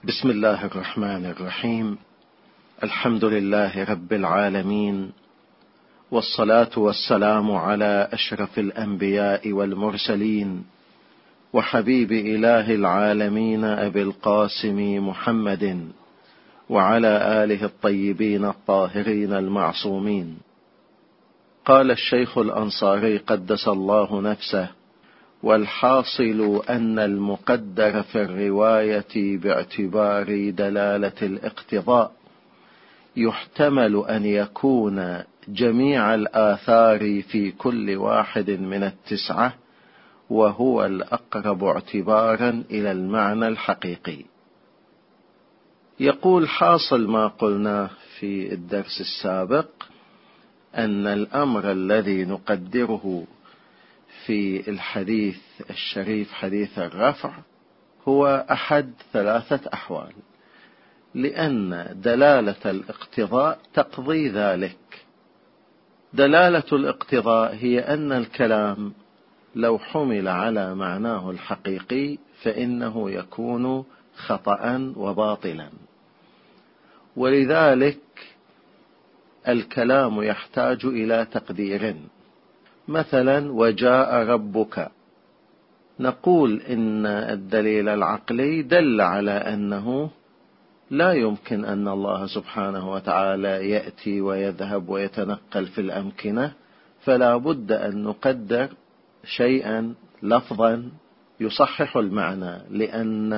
بسم الله الرحمن الرحيم. الحمد لله رب العالمين، والصلاة والسلام على أشرف الأنبياء والمرسلين، وحبيب إله العالمين أبي القاسم محمد، وعلى آله الطيبين الطاهرين المعصومين. قال الشيخ الأنصاري قدس الله نفسه: والحاصل أن المقدر في الرواية باعتبار دلالة الاقتضاء يحتمل أن يكون جميع الآثار في كل واحد من التسعة، وهو الأقرب اعتبارا إلى المعنى الحقيقي. يقول: حاصل ما قلناه في الدرس السابق أن الأمر الذي نقدره في الحديث الشريف حديث الرفع هو أحد ثلاثة أحوال، لأن دلالة الاقتضاء تقضي ذلك. دلالة الاقتضاء هي أن الكلام لو حمل على معناه الحقيقي فإنه يكون خطأ وباطلا، ولذلك الكلام يحتاج إلى تقدير. مثلا: وجاء ربك، نقول إن الدليل العقلي دل على أنه لا يمكن أن الله سبحانه وتعالى يأتي ويذهب ويتنقل في الأمكنة، فلا بد أن نقدر شيئا لفظا يصحح المعنى، لأن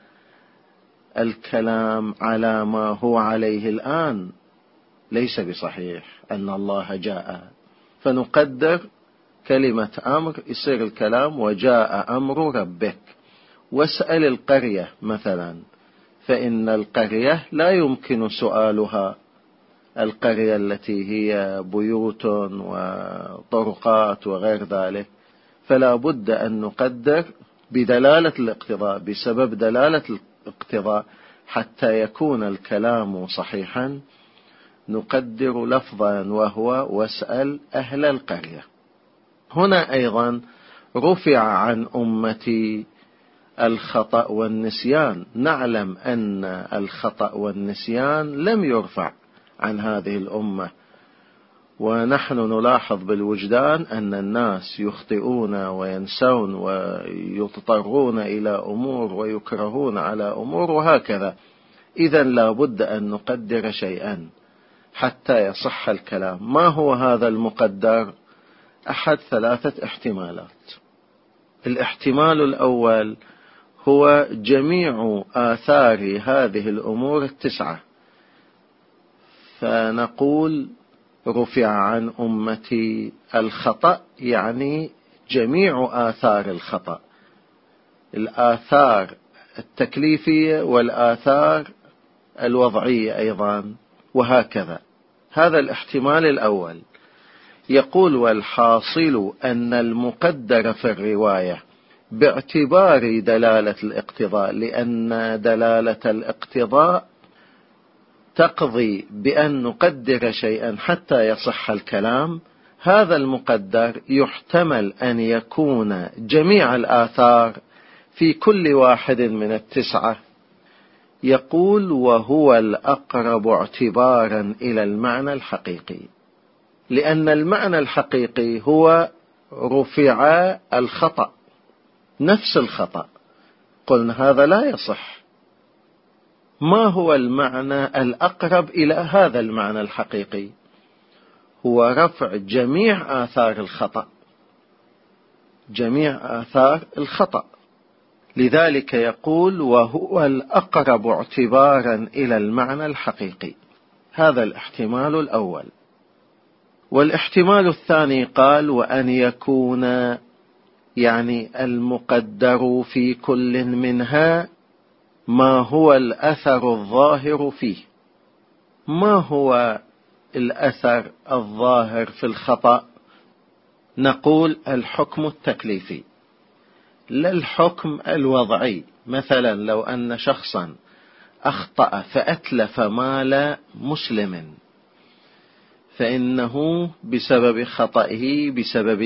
الكلام على ما هو عليه الآن ليس بصحيح أن الله جاء، فنقدر كلمة أمر، يصير الكلام وجاء أمر ربك. واسأل القرية مثلا، فإن القرية لا يمكن سؤالها، القرية التي هي بيوت وطرقات وغير ذلك، فلا بد أن نقدر بدلالة الاقتضاء، بسبب دلالة الاقتضاء حتى يكون الكلام صحيحا. نقدر لفظا وهو واسأل أهل القرية. هنا أيضا رفع عن أمتي الخطأ والنسيان. نعلم أن الخطأ والنسيان لم يرفع عن هذه الأمة، ونحن نلاحظ بالوجدان أن الناس يخطئون وينسون ويضطرون إلى أمور ويكرهون على أمور وهكذا. إذن لا بد أن نقدر شيئا حتى يصح الكلام. ما هو هذا المقدر؟ أحد ثلاثة احتمالات. الاحتمال الأول هو جميع آثار هذه الأمور التسعة، فنقول رفع عن أمتي الخطأ، يعني جميع آثار الخطأ، الآثار التكليفية والآثار الوضعية أيضا وهكذا. هذا الاحتمال الأول. يقول: والحاصل أن المقدر في الرواية باعتبار دلالة الاقتضاء، لأن دلالة الاقتضاء تقضي بأن نقدر شيئا حتى يصح الكلام. هذا المقدر يحتمل أن يكون جميع الآثار في كل واحد من التسعة. يقول: وهو الأقرب اعتبارا إلى المعنى الحقيقي، لأن المعنى الحقيقي هو رفع الخطأ، نفس الخطأ. قلنا هذا لا يصح. ما هو المعنى الأقرب إلى هذا المعنى الحقيقي؟ هو رفع جميع آثار الخطأ، جميع آثار الخطأ. لذلك يقول: وهو الأقرب اعتبارا إلى المعنى الحقيقي. هذا الاحتمال الأول. والاحتمال الثاني قال: وأن يكون يعني المقدر في كل منها ما هو الأثر الظاهر فيه. ما هو الأثر الظاهر في الخطأ؟ نقول الحكم التكليفي، لا الحكم الوضعي. مثلا لو أن شخصا أخطأ فأتلف مال مسلم، فإنه بسبب خطئه بسبب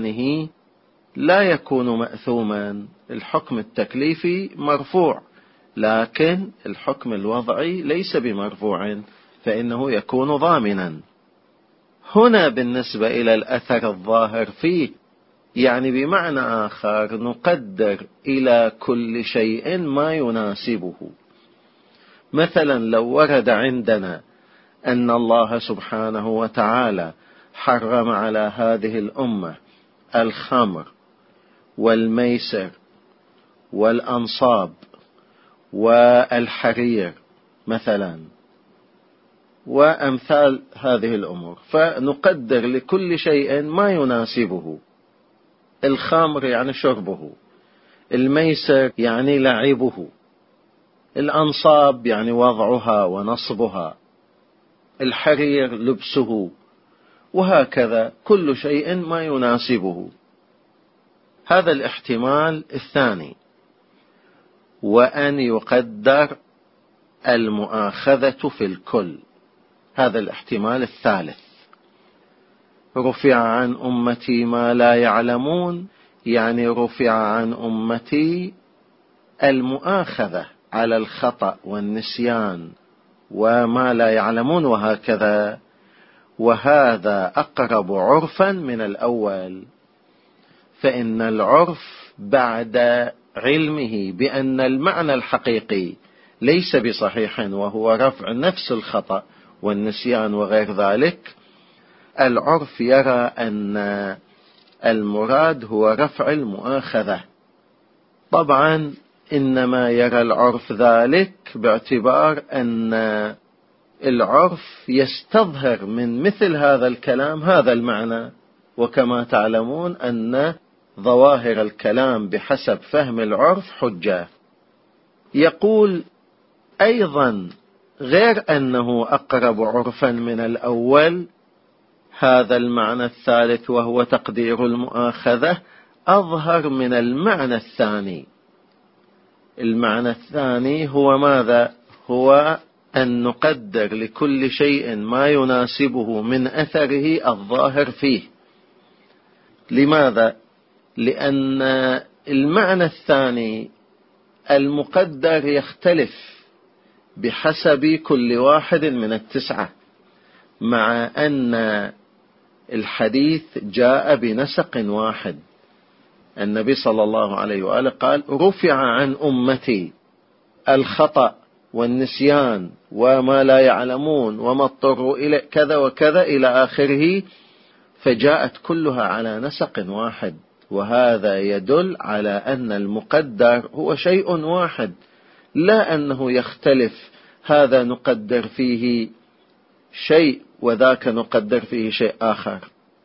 نسيانه لا يكون مأثوما. الحكم التكليفي مرفوع، لكن الحكم الوضعي ليس بمرفوع، فإنه يكون ضامنا. هنا بالنسبة إلى الأثر الظاهر فيه، يعني بمعنى آخر نقدر إلى كل شيء ما يناسبه. مثلا لو ورد عندنا أن الله سبحانه وتعالى حرم على هذه الأمة الخمر والميسر والأنصاب والحرير مثلا وأمثال هذه الأمور، فنقدر لكل شيء ما يناسبه. الخمر يعني شربه، الميسر يعني لعبه، الأنصاب يعني وضعها ونصبها، الحرير لبسه، وهكذا كل شيء ما يناسبه. هذا الاحتمال الثاني. وأن يقدر المؤاخذة في الكل، هذا الاحتمال الثالث. رفع عن أمتي ما لا يعلمون، يعني رفع عن أمتي المؤاخذة على الخطأ والنسيان وما لا يعلمون وهكذا، وهذا أقرب عرفا من الأول، فإن العرف بعد علمه بأن المعنى الحقيقي ليس بصحيح وهو رفع نفس الخطأ والنسيان وغير ذلك، العرف يرى أن المراد هو رفع المؤاخذة. طبعا إنما يرى العرف ذلك باعتبار أن العرف يستظهر من مثل هذا الكلام هذا المعنى، وكما تعلمون أن ظواهر الكلام بحسب فهم العرف حجة. يقول أيضا غير أنه أقرب عرفا من الأول، هذا المعنى الثالث وهو تقدير المؤاخذة أظهر من المعنى الثاني. المعنى الثاني هو ماذا؟ هو أن نقدر لكل شيء ما يناسبه من أثره الظاهر فيه. لماذا؟ لأن المعنى الثاني المقدر يختلف بحسب كل واحد من التسعة، مع أن الحديث جاء بنسق واحد. النبي صلى الله عليه وآله قال رفع عن أمتي الخطأ والنسيان وما لا يعلمون وما اضطروا إلى كذا وكذا إلى آخره، فجاءت كلها على نسق واحد، وهذا يدل على أن المقدر هو شيء واحد، لا أنه يختلف، هذا نقدر فيه شيء وذاك نقدر فيه شيء آخر.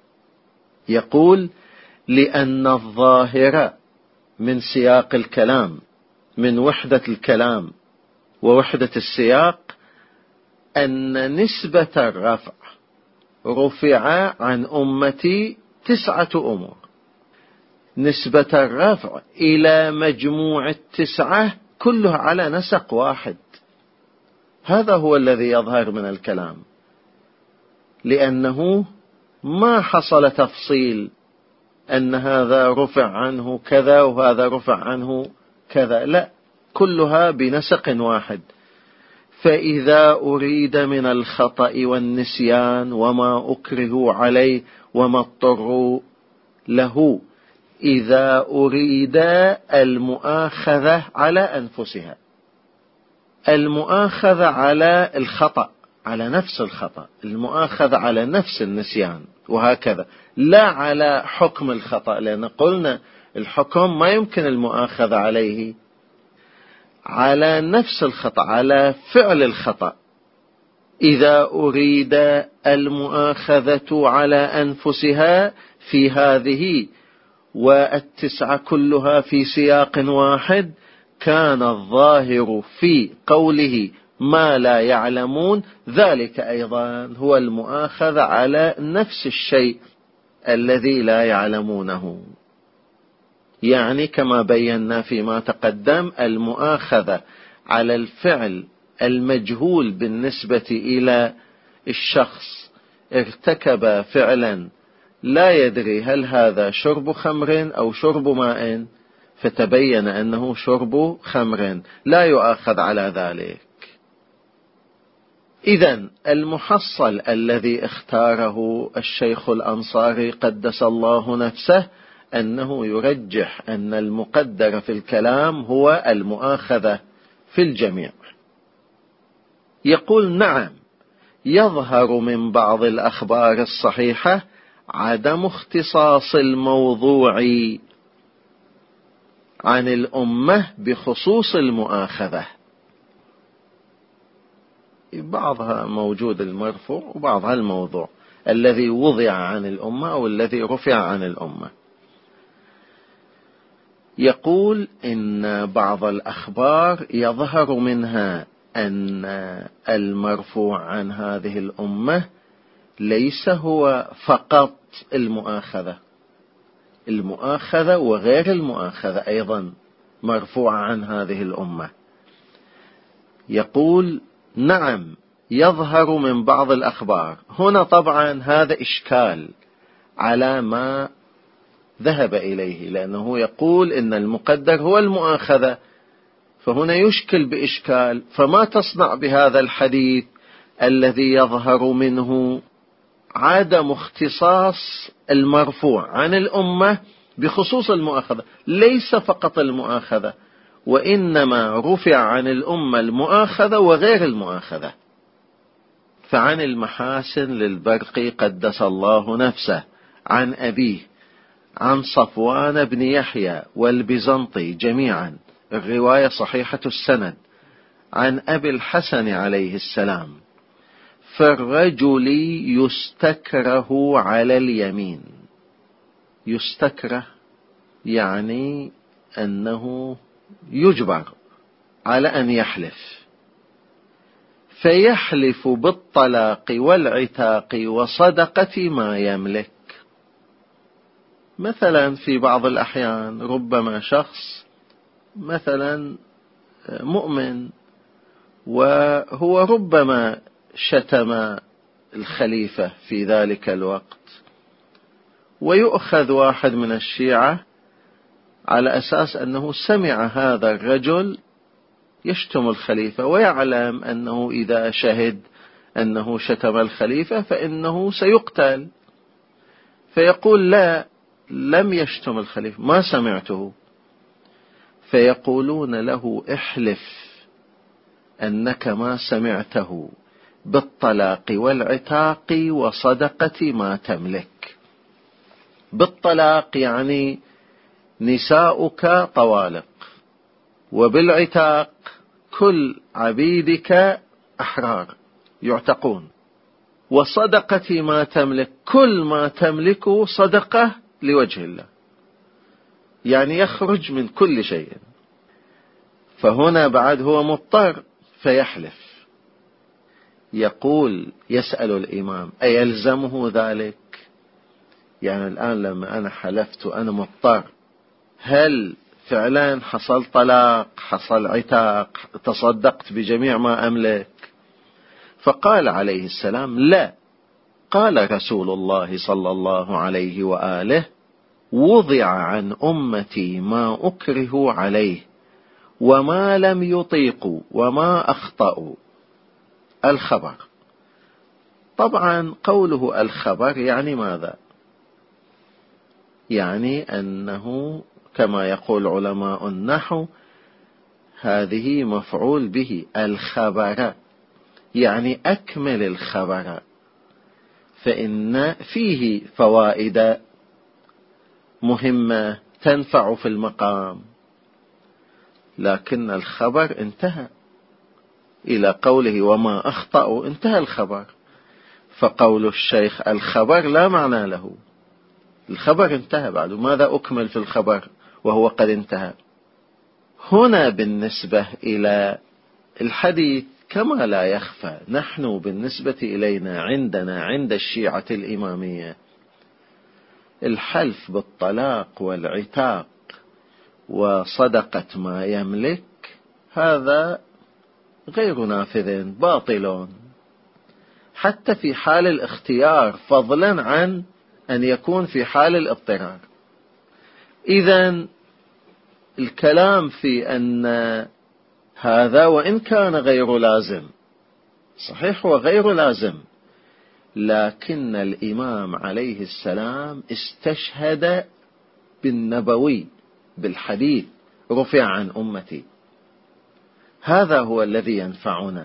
يقول لأن الظاهر من سياق الكلام، من وحدة الكلام ووحدة السياق، أن نسبة الرفع رفع عن أمتي 9 أمور. نسبة الرفع إلى مجموع 9 كلها على نسق واحد. هذا هو الذي يظهر من الكلام، لأنه ما حصل تفصيل أن هذا رفع عنه كذا وهذا رفع عنه كذا، لا، كلها بنسق واحد. فإذا أريد من الخطأ والنسيان وما أكرهوا عليه وما اضطروا له، إذا أريد المؤاخذة على أنفسها، المؤاخذة على الخطأ، على نفس الخطأ، المؤاخذة على نفس النسيان وهكذا، لا على حكم الخطأ، لأن قلنا الحكم ما يمكن المؤاخذة عليه، على نفس الخطأ، على فعل الخطأ. إذا أريد المؤاخذة على أنفسها في هذه والتسعة كلها في سياق واحد، كان الظاهر في قوله ما لا يعلمون ذلك أيضا هو المؤاخذة على نفس الشيء الذي لا يعلمونه. يعني كما بينا فيما تقدم، المؤاخذة على الفعل المجهول بالنسبة إلى الشخص، ارتكب فعلا لا يدري هل هذا شرب خمر أو شرب ماء، فتبين أنه شرب خمر لا يؤاخذ على ذلك. إذن المحصل الذي اختاره الشيخ الأنصاري قدس الله نفسه أنه يرجح أن المقدر في الكلام هو المؤاخذة في الجميع. يقول: نعم، يظهر من بعض الأخبار الصحيحة عدم اختصاص الموضوع عن الأمة بخصوص المؤاخذة. بعضها موجود المرفوع وبعضها الموضوع الذي وضع عن الأمة أو الذي رفع عن الأمة. يقول إن بعض الأخبار يظهر منها أن المرفوع عن هذه الأمة ليس هو فقط المؤاخذة وغير المؤاخذة أيضا مرفوع عن هذه الأمة. يقول: نعم، يظهر من بعض الأخبار. هنا طبعا هذا إشكال على ما ذهب إليه، لأنه يقول إن المقدر هو المؤاخذة، فهنا يشكل بإشكال. فما تصنع بهذا الحديث الذي يظهر منه عدم اختصاص المرفوع عن الأمة بخصوص المؤاخذة؟ ليس فقط المؤاخذة، وإنما رفع عن الأمة المؤاخذة وغير المؤاخذة. فعن المحاسن للبرقي قدس الله نفسه عن أبيه عن صفوان بن يحيى والبيزنطي جميعا، الرواية صحيحة السند، عن أبي الحسن عليه السلام: فالرجل يستكره على اليمين. يستكره يعني أنه يجبر على أن يحلف، فيحلف بالطلاق والعتاق وصدقة ما يملك. مثلا في بعض الأحيان ربما شخص مثلا مؤمن وهو ربما شتم الخليفة في ذلك الوقت، ويؤخذ واحد من الشيعة على أساس أنه سمع هذا الرجل يشتم الخليفة، ويعلم أنه إذا شهد أنه شتم الخليفة فإنه سيقتل، فيقول: لا، لم يشتم الخليفة، ما سمعته. فيقولون له: احلف أنك ما سمعته بالطلاق والعتاق وصدقة ما تملك. بالطلاق يعني نساؤك طوالق، وبالعتاق كل عبيدك أحرار يعتقون، وصدقة ما تملك كل ما تملك صدقة لوجه الله، يعني يخرج من كل شيء. فهنا بعد هو مضطر فيحلف. يقول: يسأل الإمام: أيلزمه ذلك؟ يعني الآن لما أنا حلفت أنا مضطر، هل فعلا حصل طلاق، حصل عتاق، تصدقت بجميع ما أملك؟ فقال عليه السلام: لا. قال رسول الله صلى الله عليه وآله: وضع عن أمتي ما أكره عليه وما لم يطيقوا وما أخطأوا. الخبر. طبعا قوله الخبر يعني ماذا؟ يعني أنه كما يقول علماء النحو هذه مفعول به، الخبر يعني أكمل الخبر، فإن فيه فوائد مهمة تنفع في المقام، لكن الخبر انتهى إلى قوله وما أخطأوا، انتهى الخبر. فقول الشيخ الخبر لا معنى له، الخبر انتهى بعد، ماذا أكمل في الخبر وهو قد انتهى؟ هنا بالنسبة إلى الحديث كما لا يخفى، نحن بالنسبة إلينا عند الشيعة الإمامية الحلف بالطلاق والعتاق وصدقة ما يملك هذا غير نافذ، باطل، حتى في حال الاختيار، فضلا عن أن يكون في حال الاضطرار. إذن الكلام في أن هذا وإن كان غير لازم، صحيح هو غير لازم، لكن الإمام عليه السلام استشهد بالنبوي، بالحديث رفع عن أمتي. هذا هو الذي ينفعنا.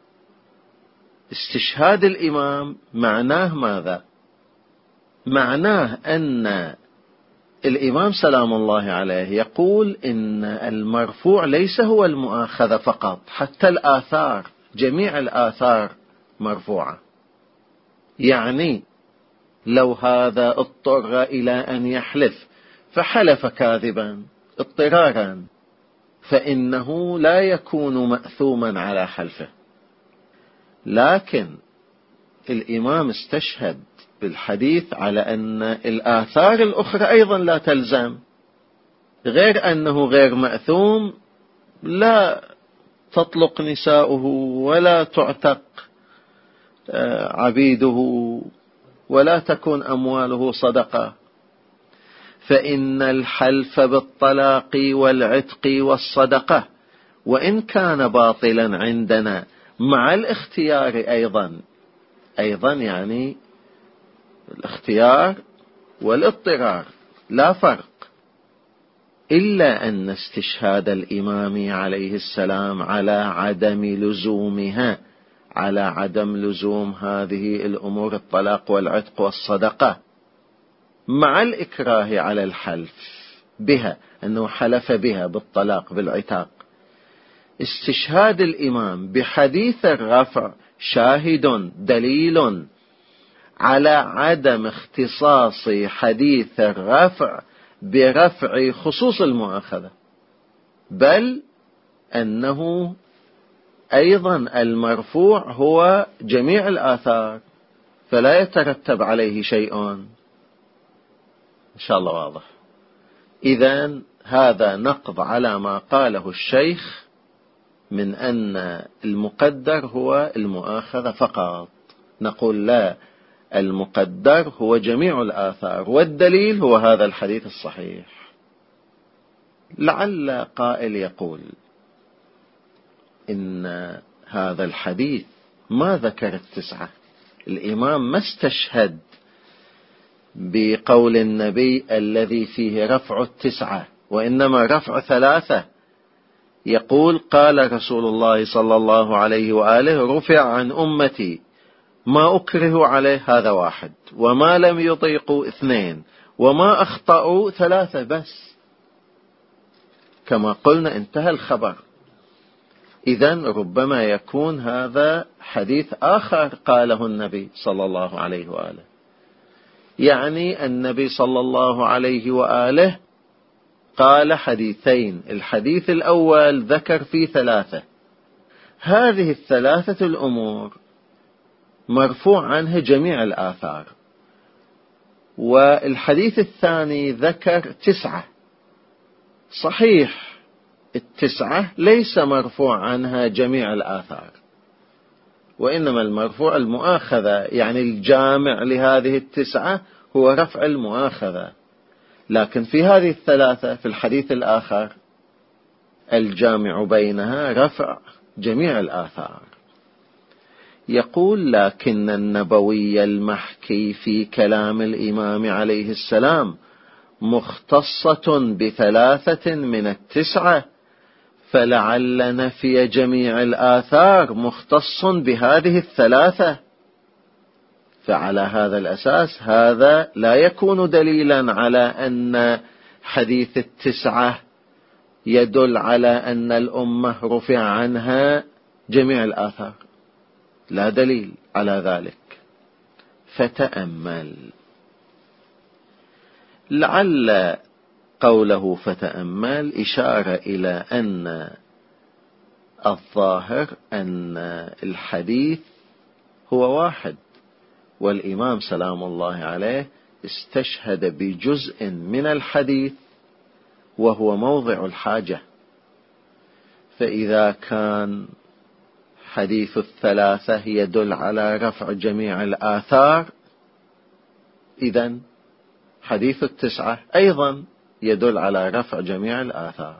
استشهاد الإمام معناه ماذا؟ معناه أن الإمام سلام الله عليه يقول إن المرفوع ليس هو المؤاخذة فقط، حتى الآثار، جميع الآثار مرفوعة. يعني لو هذا اضطر إلى أن يحلف فحلف كاذبا اضطرارا، فإنه لا يكون مأثوما على حلفه. لكن الإمام استشهد بالحديث على أن الآثار الأخرى أيضا لا تلزم، غير أنه غير مأثوم، لا تطلق نساؤه ولا تعتق عبيده ولا تكون أمواله صدقة. فإن الحلف بالطلاق والعتق والصدقة وإن كان باطلا عندنا مع الاختيار أيضا يعني الاختيار والاضطرار لا فرق، إلا أن استشهاد الإمام عليه السلام على عدم لزومها، على عدم لزوم هذه الأمور الطلاق والعتق والصدقة، مع الإكراه على الحلف بها، أنه حلف بها بالطلاق بالعتاق. استشهاد الإمام بحديث الرفع شاهد دليل على عدم اختصاص حديث الرفع برفع خصوص المؤاخذة، بل أنه أيضا المرفوع هو جميع الآثار، فلا يترتب عليه شيء. إن شاء الله واضح. إذن هذا نقض على ما قاله الشيخ من أن المقدر هو المؤاخذة فقط. نقول لا، المقدر هو جميع الآثار، والدليل هو هذا الحديث الصحيح. لعل قائل يقول إن هذا الحديث ما ذكر 9، الإمام ما استشهد بقول النبي الذي فيه رفع 9، وإنما رفع 3. يقول قال رسول الله صلى الله عليه وآله رفع عن أمتي ما أكره عليه، هذا 1، وما لم يطيقوا 2، وما أخطأوا 3 بس. كما قلنا انتهى الخبر. إذن ربما يكون هذا حديث آخر قاله النبي صلى الله عليه وآله، يعني النبي صلى الله عليه وآله قال حديثين، الحديث الأول ذكر فيه 3، هذه ال3 الأمور مرفوع عنها جميع الآثار، والحديث الثاني ذكر 9. صحيح 9 ليس مرفوع عنها جميع الآثار، وإنما المرفوع المؤاخذة، يعني الجامع لهذه 9 هو رفع المؤاخذة. لكن في هذه ال3 في الحديث الآخر الجامع بينها رفع جميع الآثار. يقول لكن النبوي المحكي في كلام الإمام عليه السلام مختصة ب3 من 9، فلعل نفي جميع الآثار مختص بهذه ال3. فعلى هذا الأساس هذا لا يكون دليلا على أن حديث 9 يدل على أن الأمة رفع عنها جميع الآثار، لا دليل على ذلك. فتأمل، لعل قوله فتأمل إشارة إلى أن الظاهر أن الحديث هو واحد، والإمام سلام الله عليه استشهد بجزء من الحديث وهو موضع الحاجة. فإذا كان حديث 3 يدل على رفع جميع الآثار، إذن حديث 9 أيضا يدل على رفع جميع الآثار،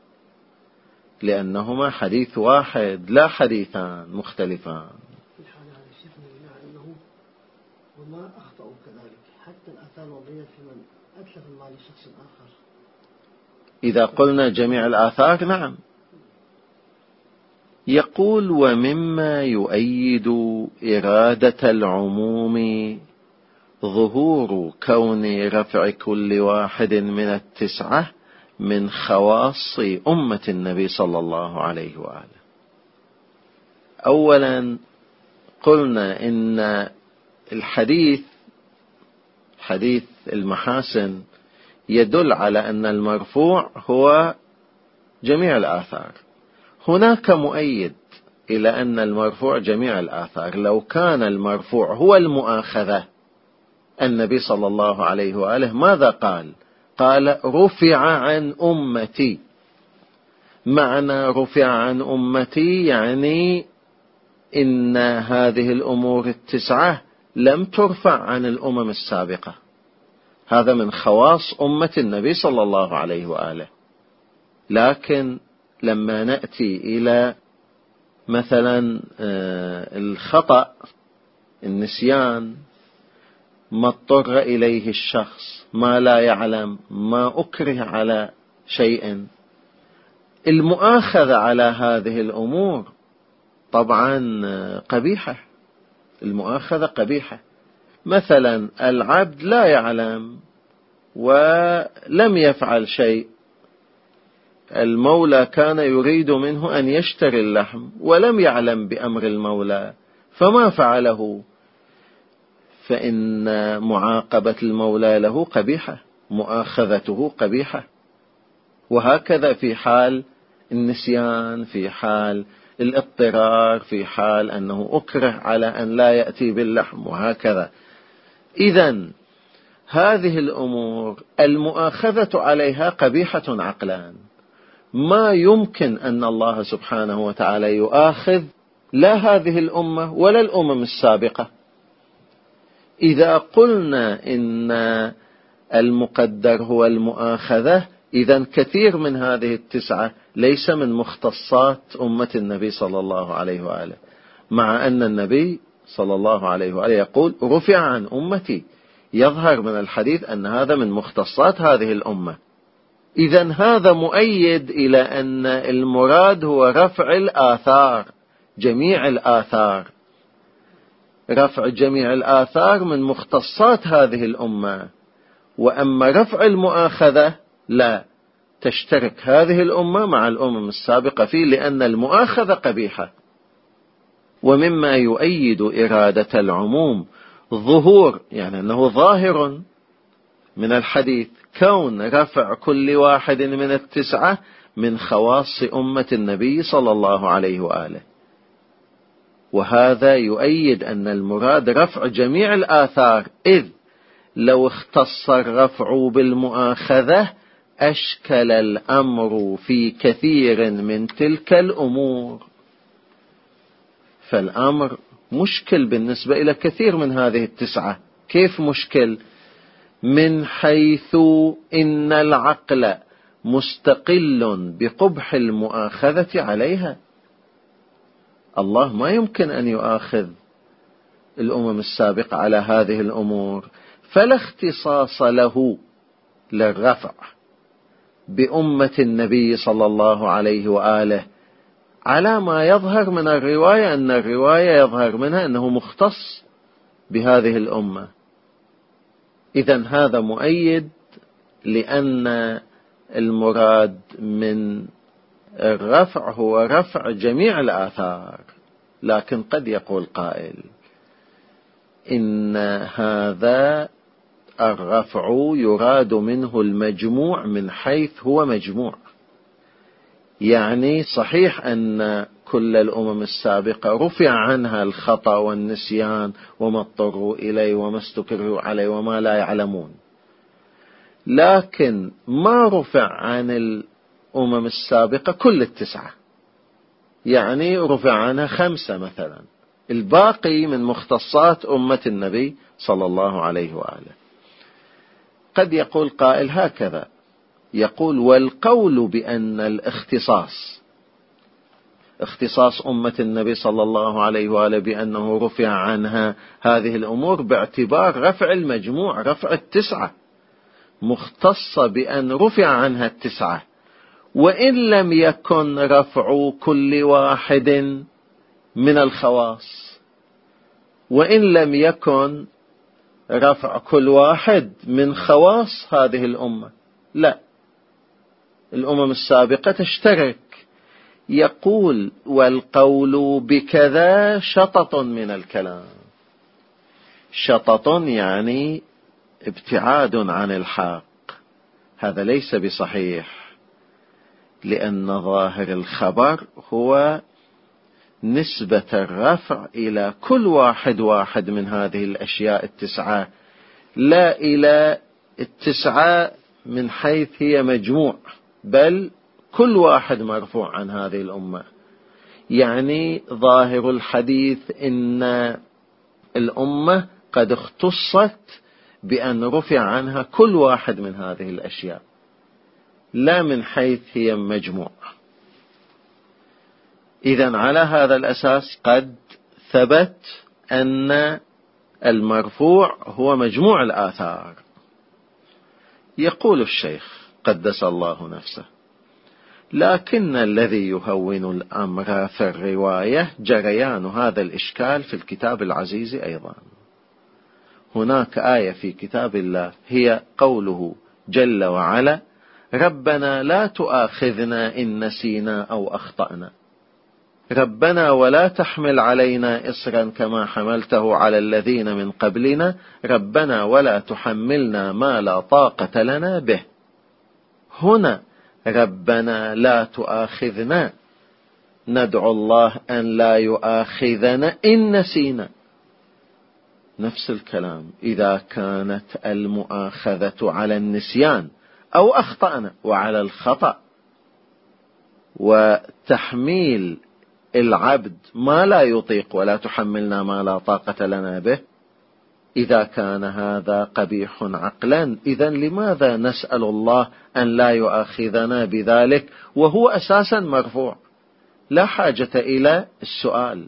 لأنهما حديث واحد لا حديثان مختلفان. في الحالة هذه شيخنا بمعنى أنه وما أخطأوا كذلك حتى الآثار الوضعية في من أتلف المال لشخص آخر. إذا قلنا جميع الآثار نعم. يقول ومما يؤيد إرادة العموم ظهور كون رفع كل واحد من التسعة من خواص أمة النبي صلى الله عليه وآله. أولا قلنا إن الحديث حديث المحاسن يدل على أن المرفوع هو جميع الآثار. هناك مؤيد إلى أن المرفوع جميع الآثار. لو كان المرفوع هو المؤاخذة، النبي صلى الله عليه وآله ماذا قال؟ قال رفع عن أمتي. معنى رفع عن أمتي يعني إن هذه الأمور التسعة لم ترفع عن الأمم السابقة. هذا من خواص أمة النبي صلى الله عليه وآله. لكن لما نأتي إلى مثلا الخطأ، النسيان، ما اضطر إليه الشخص، ما لا يعلم، ما أكره على شيء، المؤاخذة على هذه الأمور طبعا قبيحة. المؤاخذة قبيحة. مثلا العبد لا يعلم ولم يفعل شيء، المولى كان يريد منه أن يشتري اللحم ولم يعلم بأمر المولى فما فعله، فإن معاقبة المولى له قبيحة، مؤاخذته قبيحة. وهكذا في حال النسيان، في حال الاضطرار، في حال أنه أكره على أن لا يأتي باللحم، وهكذا. إذن هذه الأمور المؤاخذة عليها قبيحة عقلان. ما يمكن أن الله سبحانه وتعالى يؤاخذ لا هذه الأمة ولا الأمم السابقة. إذا قلنا إن المقدر هو المؤاخذة، إذن كثير من هذه التسعة ليس من مختصات أمة النبي صلى الله عليه وآله، مع أن النبي صلى الله عليه وآله يقول رفع عن أمتي. يظهر من الحديث أن هذا من مختصات هذه الأمة. إذن هذا مؤيد إلى أن المراد هو رفع الآثار، جميع الآثار. رفع جميع الآثار من مختصات هذه الأمة. وأما رفع المؤاخذة لا، تشترك هذه الأمة مع الأمم السابقة فيه، لأن المؤاخذة قبيحة. ومما يؤيد إرادة العموم ظهور، يعني أنه ظاهر من الحديث كون رفع كل واحد من التسعة من خواص أمة النبي صلى الله عليه وآله. وهذا يؤيد أن المراد رفع جميع الآثار، إذ لو اختص الرفع بالمؤاخذة أشكل الأمر في كثير من تلك الأمور. فالأمر مشكل بالنسبة إلى كثير من هذه التسعة. كيف مشكل؟ من حيث إن العقل مستقل بقبح المؤاخذة عليها. الله ما يمكن أن يؤاخذ الأمم السابقة على هذه الأمور، فلا اختصاص له للرفع بأمة النبي صلى الله عليه وآله، على ما يظهر من الرواية، أن الرواية يظهر منها أنه مختص بهذه الأمة. إذن هذا مؤيد لأن المراد من الرفع هو رفع جميع الآثار. لكن قد يقول قائل إن هذا الرفع يراد منه المجموع من حيث هو مجموع. يعني صحيح أن كل الأمم السابقة رفع عنها الخطأ والنسيان وما اضطروا إليه وما استكرهوا عليه وما لا يعلمون، لكن ما رفع عن الأمم السابقة كل التسعة. يعني رفع عنها 5 مثلا، الباقي من مختصات أمة النبي صلى الله عليه وآله. قد يقول قائل هكذا، يقول والقول بأن اختصاص أمة النبي صلى الله عليه وآله بأنه رفع عنها هذه الأمور باعتبار رفع المجموع، رفع 9 مختصة بأن رفع عنها 9، وإن لم يكن رفع كل واحد من الخواص، وإن لم يكن رفع كل واحد من خواص هذه الأمة، لا، الأمم السابقة تشترك. يقول والقول بكذا شطط من الكلام. شطط يعني ابتعاد عن الحق، هذا ليس بصحيح، لأن ظاهر الخبر هو نسبة الرفع إلى كل واحد من هذه الأشياء 9، لا إلى 9 من حيث هي مجموع، بل كل واحد مرفوع عن هذه الأمة. يعني ظاهر الحديث إن الأمة قد اختصت بأن رفع عنها كل واحد من هذه الأشياء، لا من حيث هي مجموع. إذن على هذا الأساس قد ثبت أن المرفوع هو مجموع الآثار. يقول الشيخ قدس الله نفسه: لكن الذي يهون الأمر في الرواية جريان هذا الإشكال في الكتاب العزيز أيضا. هناك آية في كتاب الله هي قوله جل وعلا: ربنا لا تؤاخذنا إن نسينا أو أخطأنا، ربنا ولا تحمل علينا إصرا كما حملته على الذين من قبلنا، ربنا ولا تحملنا ما لا طاقة لنا به. هنا ربنا لا تؤاخذنا، ندعو الله أن لا يؤاخذنا إن نسينا. نفس الكلام إذا كانت المؤاخذة على النسيان أو أخطأنا وعلى الخطأ، وتحميل العبد ما لا يطيق ولا تحملنا ما لا طاقة لنا به، إذا كان هذا قبيح عقلا، إذن لماذا نسأل الله أن لا يؤاخذنا بذلك وهو أساسا مرفوع؟ لا حاجة إلى السؤال،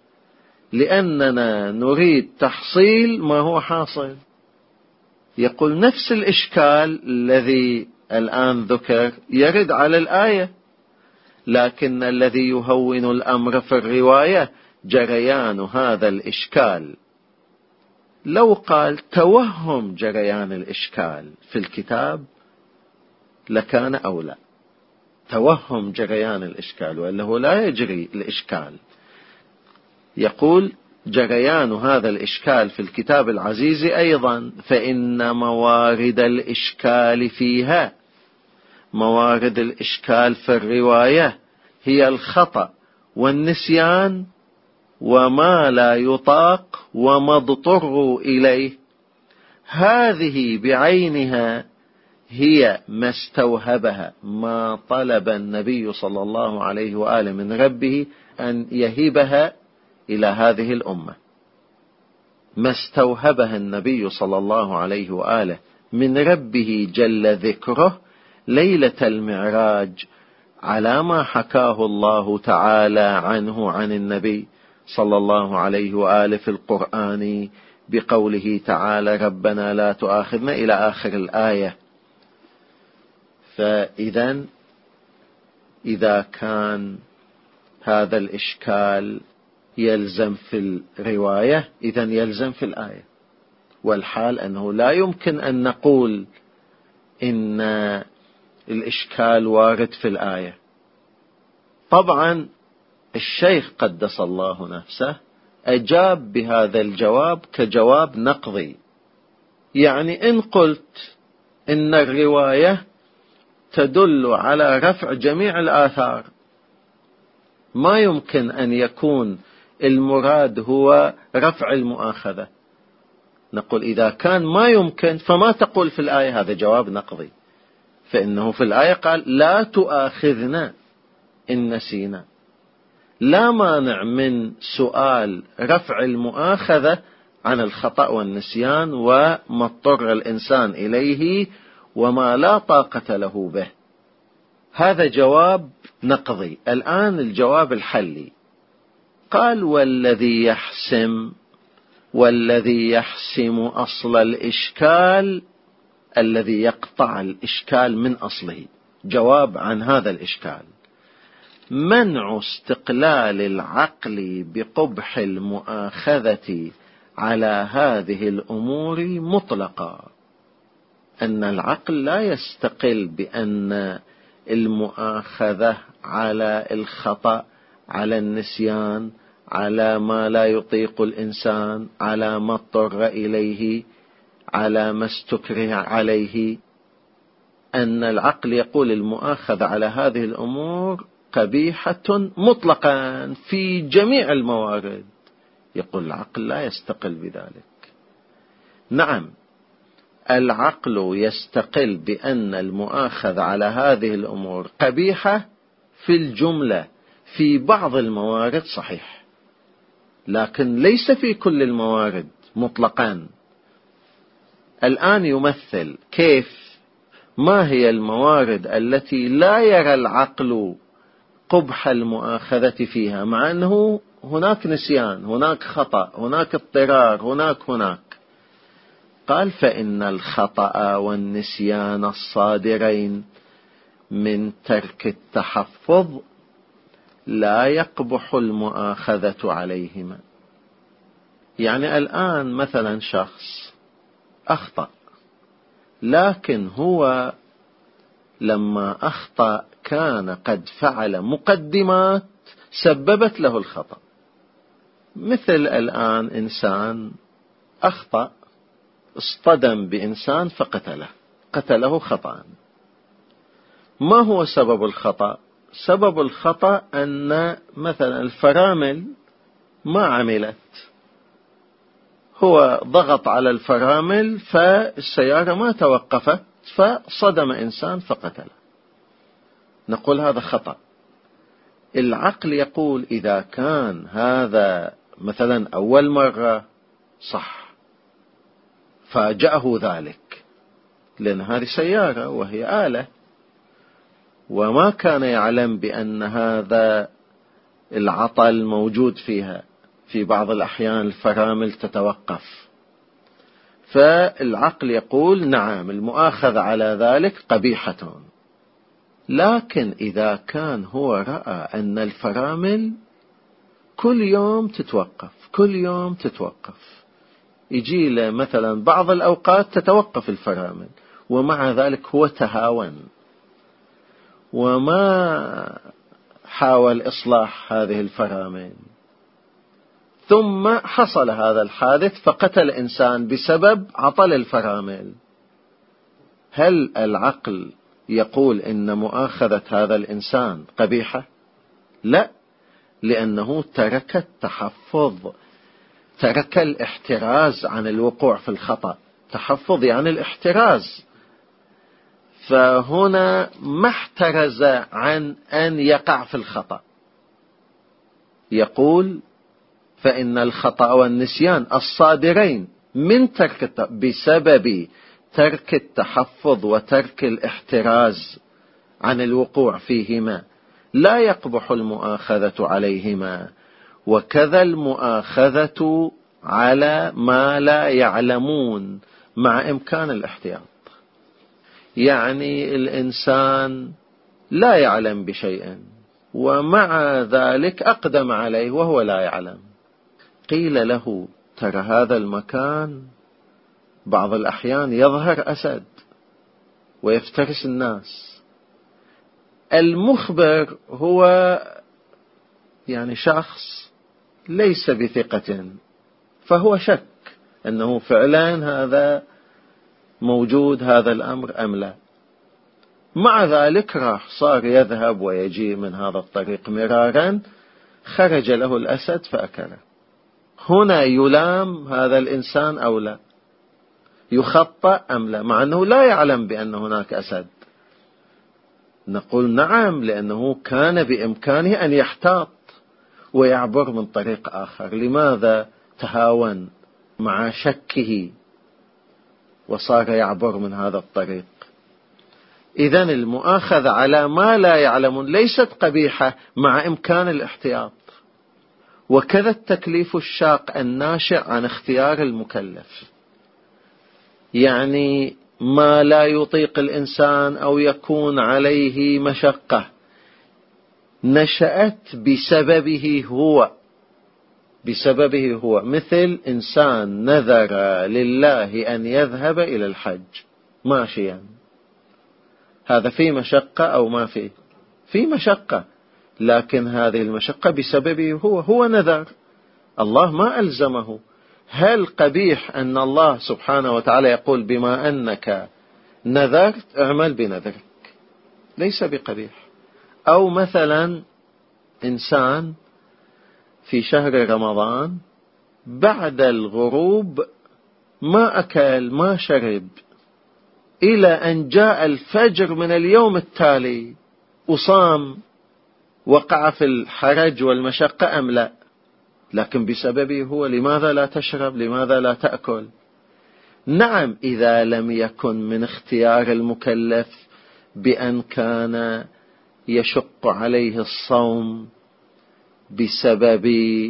لأننا نريد تحصيل ما هو حاصل. يقول نفس الإشكال الذي الآن ذكر يرد على الآية: لكن الذي يهون الأمر في الرواية جريان هذا الإشكال. لو قال توهم جريان الإشكال في الكتاب لكان أولى، توهم جريان الإشكال، وأنه لا يجري الإشكال. يقول جريان هذا الإشكال في الكتاب العزيز أيضا، فإن موارد الإشكال فيها، موارد الإشكال في الرواية هي الخطأ والنسيان وما لا يطاق وما اضطروا إليه. هذه بعينها هي ما استوهبها، ما طلب النبي صلى الله عليه وآله من ربه أن يهبها إلى هذه الأمة، ما استوهبها النبي صلى الله عليه وآله من ربه جل ذكره ليلة المعراج، على ما حكاه الله تعالى عنه عن النبي صلى الله عليه وآله في القرآن بقوله تعالى: ربنا لا تؤاخذنا، إلى آخر الآية. فإذا إذا كان هذا الإشكال يلزم في الرواية، إذن يلزم في الآية. والحال أنه لا يمكن أن نقول إن الإشكال وارد في الآية. طبعا الشيخ قدس الله نفسه أجاب بهذا الجواب كجواب نقضي، يعني إن قلت إن الرواية تدل على رفع جميع الآثار، ما يمكن أن يكون المراد هو رفع المؤاخذة. نقول إذا كان ما يمكن فما تقول في الآية، هذا جواب نقضي، فإنه في الآية قال لا تؤاخذنا إن نسينا. لا مانع من سؤال رفع المؤاخذة عن الخطأ والنسيان وما اضطر الإنسان إليه، وما لا طاقة له به. هذا جواب نقضي. الآن الجواب الحلي. قال والذي يحسم أصل الإشكال الذي يقطع الإشكال من أصله. جواب عن هذا الإشكال: منع استقلال العقل بقبح المؤاخذة على هذه الأمور مطلقا. أن العقل لا يستقل بأن المؤاخذة على الخطأ، على النسيان، على ما لا يطيق الإنسان، على ما اضطر إليه، على ما استكره عليه، أن العقل يقول المؤاخذة على هذه الأمور قبيحة مطلقا في جميع الموارد. يقول العقل لا يستقل بذلك. نعم، العقل يستقل بأن المؤاخذة على هذه الأمور قبيحة في الجملة، في بعض الموارد صحيح، لكن ليس في كل الموارد مطلقا. الآن يمثل كيف، ما هي الموارد التي لا يرى العقل قبح المؤاخذة فيها، مع أنه هناك نسيان، هناك خطأ، هناك اضطرار، هناك. قال: فإن الخطأ والنسيان الصادرين من ترك التحفظ لا يقبح المؤاخذة عليهما. يعني الآن مثلا شخص أخطأ، لكن هو لما أخطأ كان قد فعل مقدمات سببت له الخطأ. مثل الآن إنسان أخطأ، اصطدم بإنسان قتله خطأ. ما هو سبب الخطأ؟ سبب الخطأ أن مثلا الفرامل ما عملت، هو ضغط على الفرامل فالسيارة ما توقفت، فصدم إنسان فقتله. نقول هذا خطأ. العقل يقول إذا كان هذا مثلا أول مرة صح، فاجأه ذلك، لأن هذه سيارة وهي آلة، وما كان يعلم بأن هذا العطل موجود فيها. في بعض الأحيان الفرامل تتوقف، فالعقل يقول نعم المؤاخذة على ذلك قبيحة. لكن إذا كان هو رأى أن الفرامل كل يوم تتوقف، يجي له مثلا بعض الأوقات تتوقف الفرامل، ومع ذلك هو تهاون وما حاول إصلاح هذه الفرامل، ثم حصل هذا الحادث فقتل إنسان بسبب عطل الفرامل. هل العقل يقول إن مؤاخذة هذا الإنسان قبيحة؟ لا، لأنه ترك التحفظ، ترك الاحتراز عن الوقوع في الخطأ. تحفظ يعني الاحتراز، فهنا ما احترز عن أن يقع في الخطأ. يقول فإن الخطأ والنسيان الصادرين من بسبب ترك التحفظ وترك الاحتراز عن الوقوع فيهما لا يقبح المؤاخذة عليهما، وكذا المؤاخذة على ما لا يعلمون مع إمكان الاحتياط. يعني الإنسان لا يعلم بشيء ومع ذلك أقدم عليه وهو لا يعلم. قيل له ترى هذا المكان بعض الأحيان يظهر أسد ويفترس الناس. المخبر هو يعني شخص ليس بثقة، فهو شك أنه فعلا هذا موجود هذا الأمر أم لا. مع ذلك صار يذهب ويجي من هذا الطريق مرارا، خرج له الأسد فأكله. هنا يلام هذا الإنسان أو لا؟ يخطأ أم لا، مع أنه لا يعلم بأن هناك أسد؟ نقول نعم، لأنه كان بإمكانه أن يحتاط ويعبر من طريق آخر. لماذا تهاون مع شكه وصار يعبر من هذا الطريق؟ إذن المؤاخذة على ما لا يعلمون ليست قبيحة مع إمكان الاحتياط. وكذا التكليف الشاق الناشئ عن اختيار المكلف، يعني ما لا يطيق الإنسان أو يكون عليه مشقة نشأت بسببه هو، مثل إنسان نذر لله أن يذهب إلى الحج ماشيا، هذا فيه مشقة أو ما فيه مشقة، لكن هذه المشقة بسببه هو نذر، الله ما ألزمه. هل قبيح أن الله سبحانه وتعالى يقول بما أنك نذرت اعمل بنذرك؟ ليس بقبيح. أو مثلا إنسان في شهر رمضان بعد الغروب ما أكل ما شرب إلى أن جاء الفجر من اليوم التالي وصام، وقع في الحرج والمشقة أم لا؟ لكن بسببه هو. لماذا لا تشرب؟ لماذا لا تأكل؟ نعم، إذا لم يكن من اختيار المكلف بأن كان يشق عليه الصوم بسبب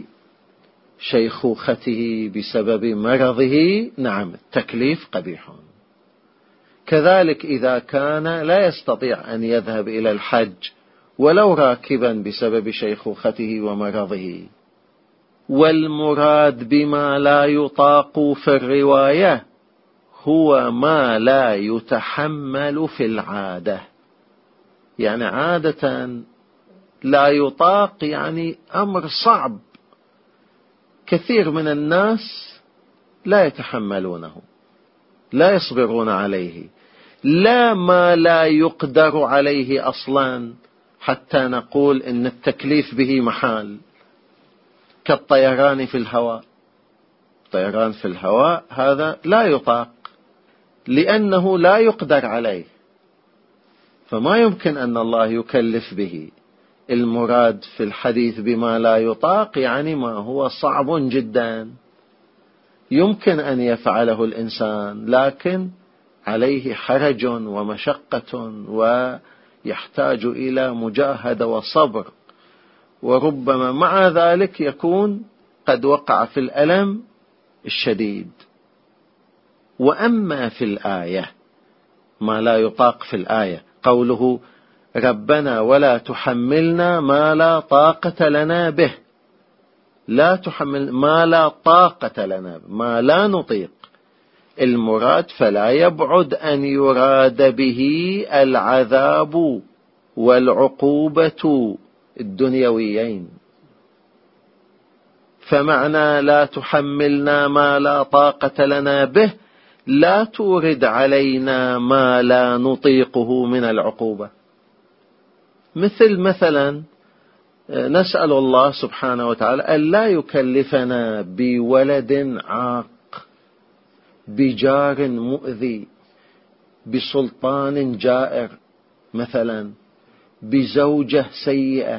شيخوخته بسبب مرضه، نعم التكليف قبيح. كذلك إذا كان لا يستطيع أن يذهب إلى الحج ولو راكبا بسبب شيخوخته ومرضه. والمراد بما لا يطاق في الرواية هو ما لا يتحمل في العادة، يعني عادة لا يطاق، يعني أمر صعب كثير من الناس لا يتحملونه، لا يصبرون عليه، لا ما لا يقدر عليه أصلا حتى نقول إن التكليف به محال، كالطيران في الهواء. الطيران في الهواء هذا لا يطاق لأنه لا يقدر عليه، فما يمكن أن الله يكلف به. المراد في الحديث بما لا يطاق يعني ما هو صعب جدا يمكن أن يفعله الإنسان، لكن عليه حرج ومشقة ويحتاج إلى مجاهدة وصبر، وربما مع ذلك يكون قد وقع في الألم الشديد. وأما في الآية ما لا يطاق في الآية قوله ربنا ولا تحملنا ما لا طاقة لنا به، لا تحمل ما لا طاقة لنا، ما لا نطيق. المراد فلا يبعد أن يراد به العذاب والعقوبة الدنيويين. فمعنى لا تحملنا ما لا طاقة لنا به لا تورد علينا ما لا نطيقه من العقوبة. مثلا نسأل الله سبحانه وتعالى ألا يكلفنا بولد عاق، بجار مؤذي، بسلطان جائر، مثلا بزوجة سيئة،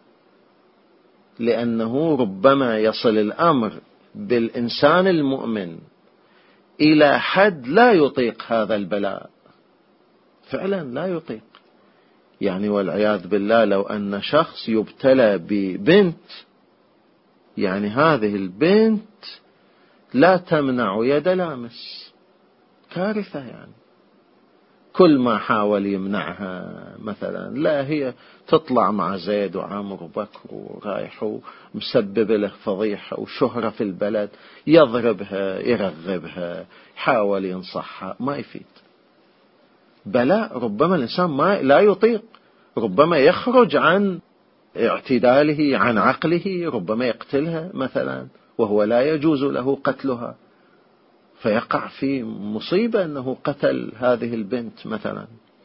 لأنه ربما يصل الأمر بالإنسان المؤمن إلى حد لا يطيق هذا البلاء، فعلا لا يطيق. يعني والعياذ بالله لو أن شخص يبتلى ببنت، يعني هذه البنت لا تمنع يد لامس، كارثة. يعني كل ما حاول يمنعها مثلا، لا هي تطلع مع زيد وعمر وبكر ورايح ومسبب له فضيحة وشهرة في البلد، يضربها يرغبها يحاول ينصحها، ما يفيد. بلاء ربما الإنسان لا يطيق، ربما يخرج عن اعتداله عن عقله، ربما يقتلها مثلا وهو لا يجوز له قتلها، فيقع في مصيبة أنه قتل هذه البنت مثلا.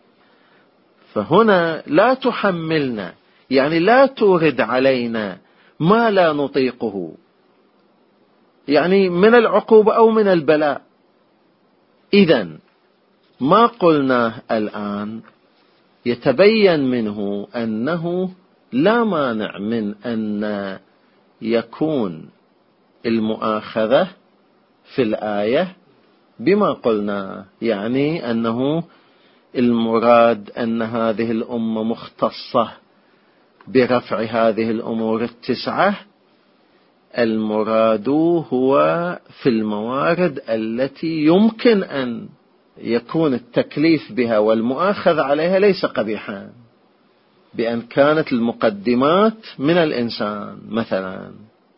فهنا لا تحملنا يعني لا تورد علينا ما لا نطيقه، يعني من العقوبة أو من البلاء. إذن ما قلناه الآن يتبين منه أنه لا مانع من أن يكون المؤاخذة في الآية بما قلنا، يعني أنه المراد أن هذه الأمة مختصة برفع هذه الأمور التسعة. المراد هو في الموارد التي يمكن أن يكون التكليف بها والمؤاخذة عليها ليس قبيحا، بأن كانت المقدمات من الإنسان مثلا.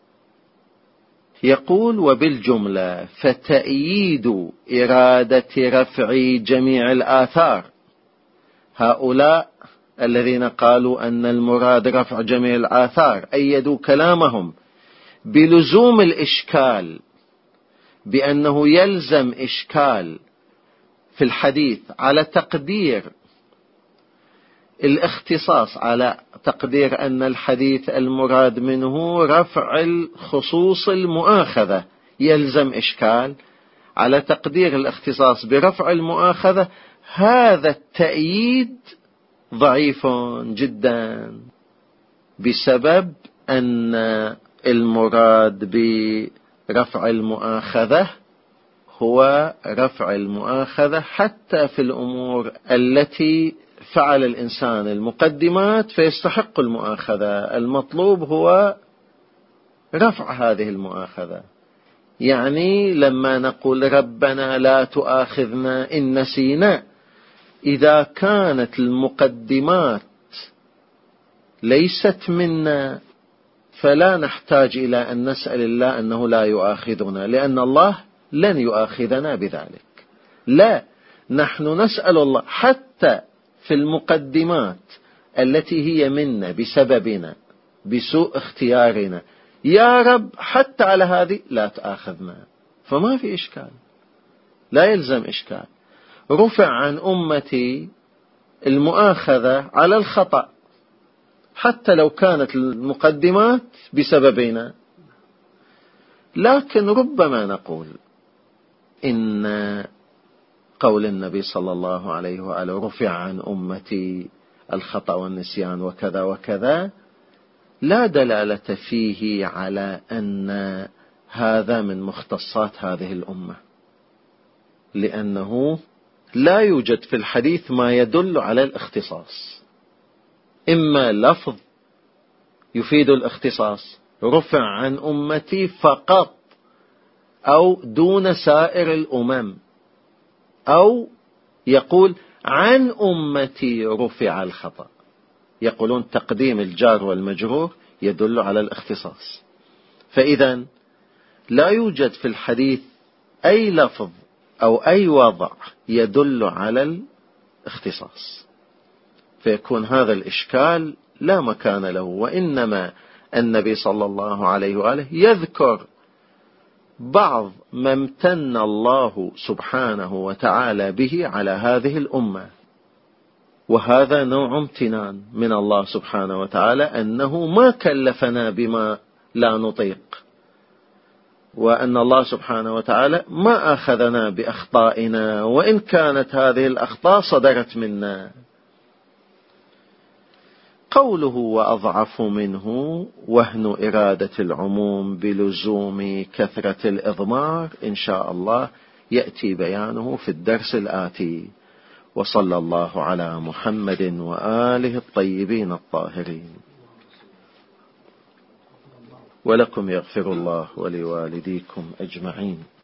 يقول: وبالجملة فتأييد إرادة رفع جميع الآثار. هؤلاء الذين قالوا أن المراد رفع جميع الآثار أيدوا كلامهم بلزوم الإشكال، بأنه يلزم إشكال في الحديث على تقدير الاختصاص، على تقدير أن الحديث المراد منه رفع الخصوص المؤاخذة، يلزم إشكال على تقدير الاختصاص برفع المؤاخذة. هذا التأييد ضعيف جدا، بسبب أن المراد برفع المؤاخذة هو رفع المؤاخذة حتى في الأمور التي فعل الإنسان المقدمات فيستحق المؤاخذة. المطلوب هو رفع هذه المؤاخذة. يعني لما نقول ربنا لا تؤاخذنا إن نسينا، إذا كانت المقدمات ليست منا فلا نحتاج إلى أن نسأل الله أنه لا يؤاخذنا، لأن الله لن يؤاخذنا بذلك. لا، نحن نسأل الله حتى في المقدمات التي هي منا بسببنا بسوء اختيارنا، يا رب حتى على هذه لا تؤاخذنا. فما في إشكال، لا يلزم إشكال. رفع عن أمتي المؤاخذة على الخطأ حتى لو كانت المقدمات بسببنا. لكن ربما نقول إن قول النبي صلى الله عليه وآله رفع عن أمتي الخطأ والنسيان وكذا وكذا، لا دلالة فيه على أن هذا من مختصات هذه الأمة، لأنه لا يوجد في الحديث ما يدل على الاختصاص. إما لفظ يفيد الاختصاص، رفع عن أمتي فقط، أو دون سائر الأمم، أو يقول عن أمتي رفع الخطأ. يقولون تقديم الجار والمجرور يدل على الاختصاص. فإذا لا يوجد في الحديث أي لفظ أو أي وضع يدل على الاختصاص، فيكون هذا الإشكال لا مكان له. وإنما النبي صلى الله عليه وآله يذكر بعض ما امتن الله سبحانه وتعالى به على هذه الأمة، وهذا نوع امتنان من الله سبحانه وتعالى، أنه ما كلفنا بما لا نطيق، وأن الله سبحانه وتعالى ما أخذنا بأخطائنا وإن كانت هذه الأخطاء صدرت منا. قوله وأضعف منه وهن إرادة العموم بلزوم كثرة الإضمار، إن شاء الله يأتي بيانه في الدرس الآتي. وصلى الله على محمد وآله الطيبين الطاهرين. ولكم يغفر الله ولوالديكم أجمعين.